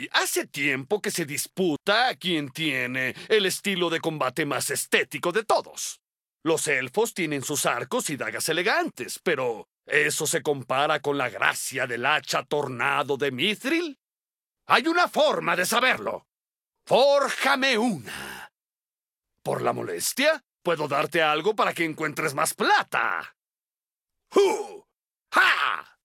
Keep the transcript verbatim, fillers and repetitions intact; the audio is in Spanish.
Sí, hace tiempo que se disputa a quién tiene el estilo de combate más estético de todos. Los elfos tienen sus arcos y dagas elegantes, pero ¿eso se compara con la gracia del hacha tornado de Mithril? Hay una forma de saberlo. ¡Fórjame una! ¿Por la molestia? Puedo darte algo para que encuentres más plata. ¡Hu! ¡Ja!